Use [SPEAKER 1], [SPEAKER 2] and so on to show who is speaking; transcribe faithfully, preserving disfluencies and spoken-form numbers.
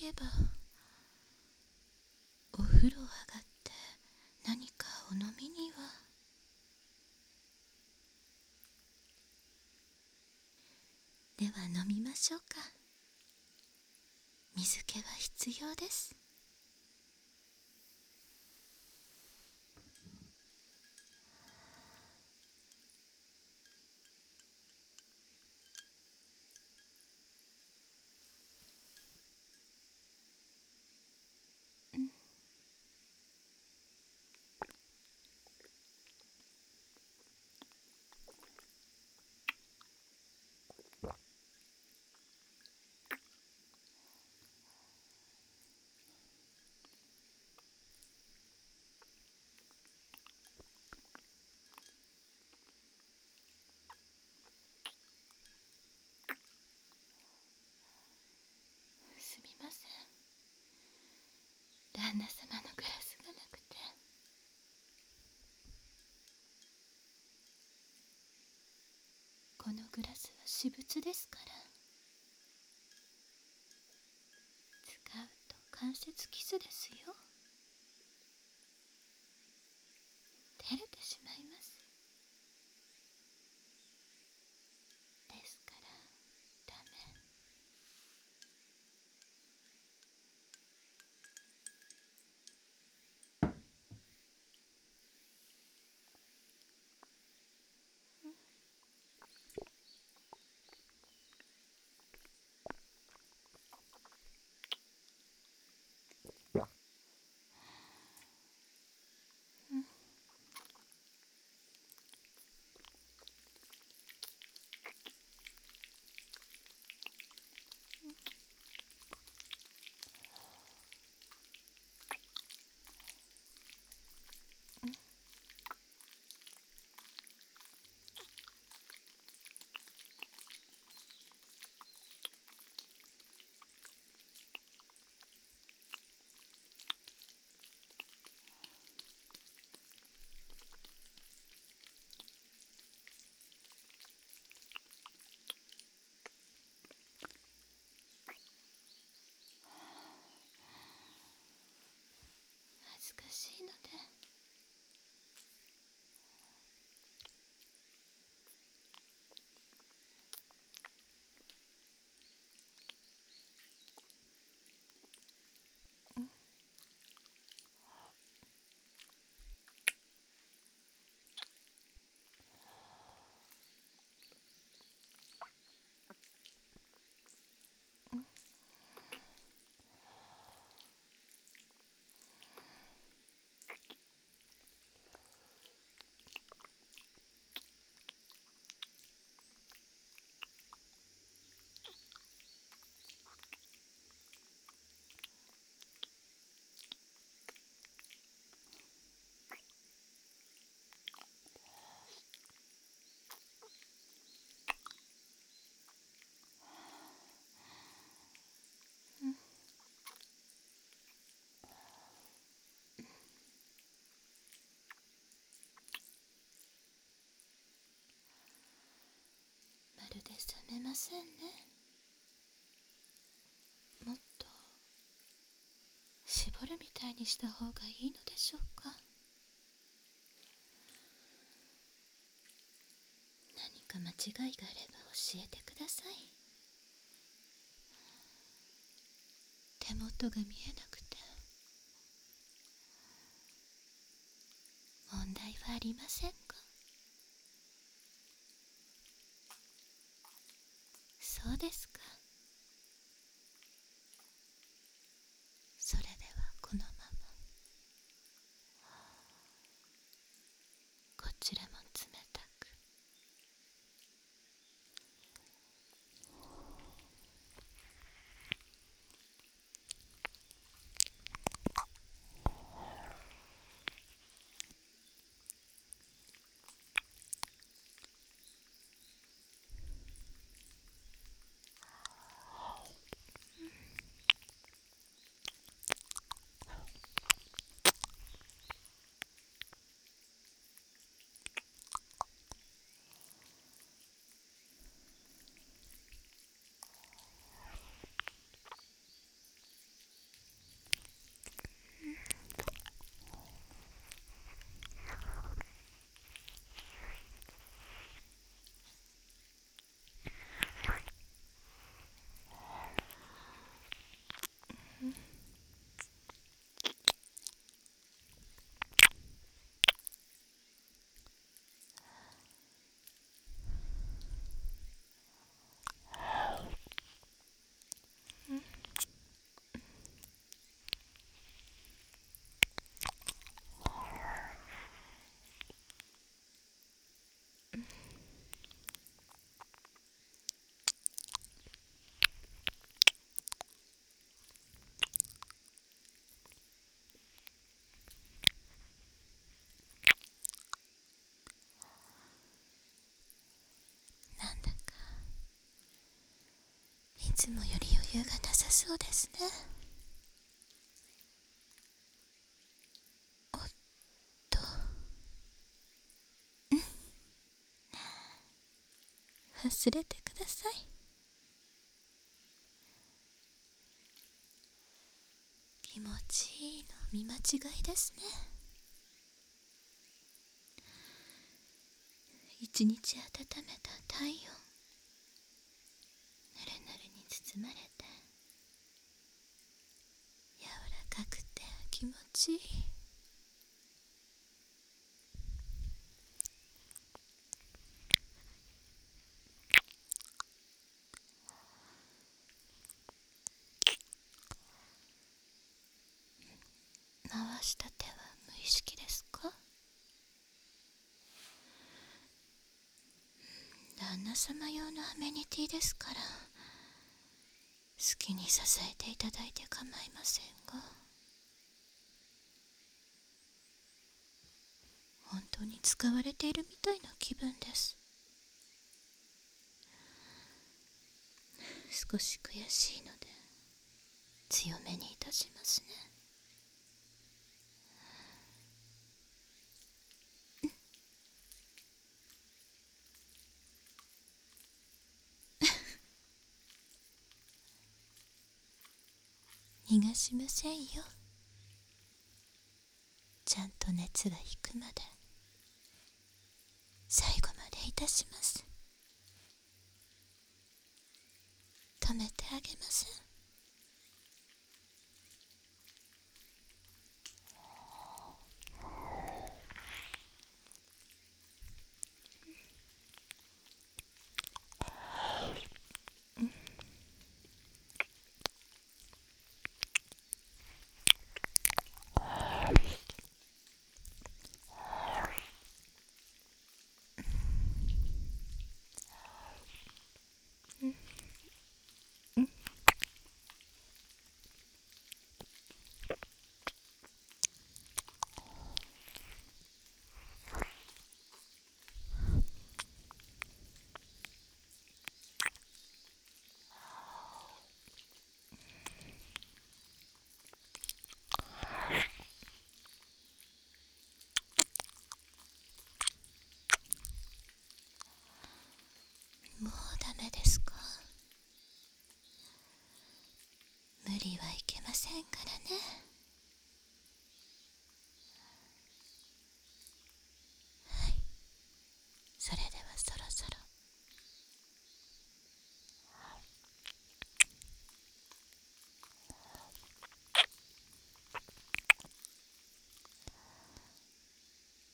[SPEAKER 1] えば、お風呂上がって何かお飲みには。では飲みましょうか。水気は必要です。すみません、旦那様のグラスがなくて。このグラスは私物ですから。使うと関節キスですよ。照れてしまいます。ですからダメ。恥ずかしいので。まるで冷めませんね。もっと絞るみたいにした方がいいのでしょうか。何か間違いがあれば教えてください。手元が見えなくて問題はありませんか。そうですか。それではこのまま。こちらも冷たく。 つもより余裕がなさそうですね。おっと、忘れてください。気持ちいいの見間違いですね。一日温めた体温、ぬるぬるに包まれて、柔らかくて気持ちいい。回した手は無意識ですか？旦那様用のアメニティですから、好きに支えていただいて構いませんが、本当に使われているみたいな気分です。少し悔しいので強めにいたしますね。逃がしませんよ。ちゃんと熱が引くまで最後までいたします。止めてあげません。もうダメですか？無理はいけませんからね。